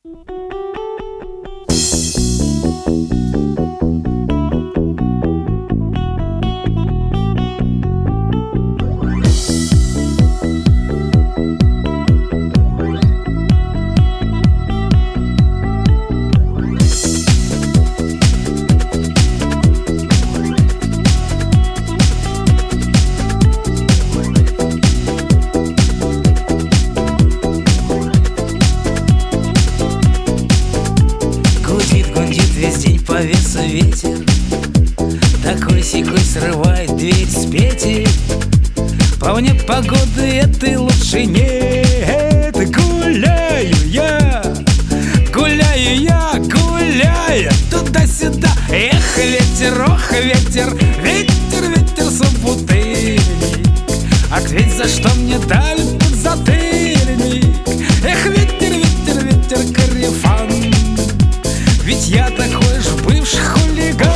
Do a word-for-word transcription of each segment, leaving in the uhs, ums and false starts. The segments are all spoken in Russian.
Весь день повеса ветер, такой-сякой срывает дверь с петель. По мне погоды этой лучше нет. Гуляю я, гуляю я, гуляю туда-сюда. Эх, ветер, ох, ветер, ветер, ветер, собутыльник. Ответь, за что мне дали подзатыльник? Эх, ветер, ветер, ветер, корефан, ведь я такой же бывший хулиган.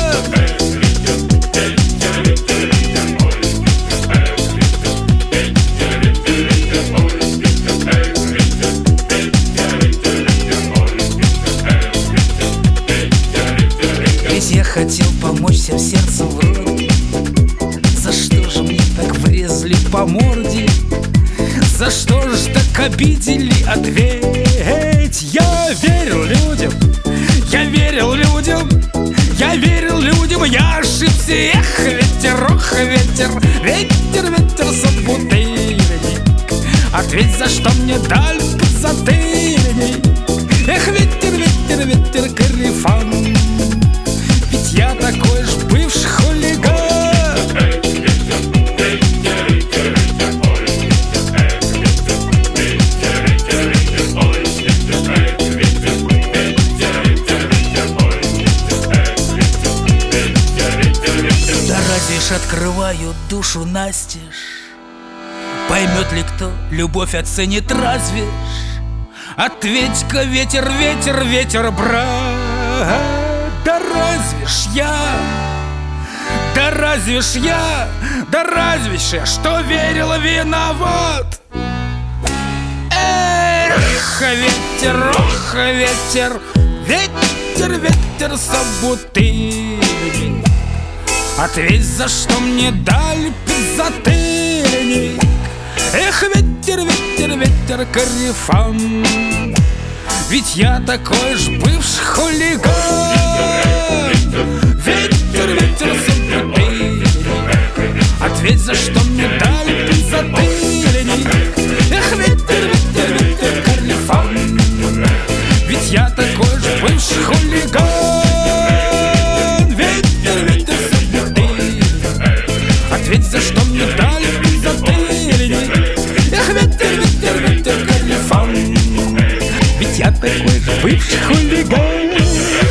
Ведь я хотел помочь всем сердцем вроде. За что же мне так врезали по морде? За что же так обидели? Ответь. Я верил людям, я верил людям, я верил людям, я ошибся. Эх, ветер, ох, ветер, ветер, ветер, собутыльник. Ответь, за что мне дали подзатыльник? Эх, ветер, ветер, ветер, корефан, ведь я такой же бывший хулиган. Открываю душу настежь. Поймет ли кто, любовь оценит разве ж? Ответь-ка, ветер, ветер, ветер, брат. Да разве ж я, да разве ж я, да разве ж я, что верила, виноват? Эх, ветер, ох, ветер, ветер, ветер, собутыльник. Ответь, за что мне дали подзатыльник? Эх, ветер, ветер, ветер, корефан, ведь я такой же бывший хулиган. Ветер, ветер, собутыльник. Ответь, за что мне дали подзатыльник? Эх, ветер, ветер, ветер, корефан, ведь я такой же бывший хулиган. Ведь за что мне дали подзатыльник? Эх, ветер, ветер, ветер, корефан, ведь я такой же бывший хулиган.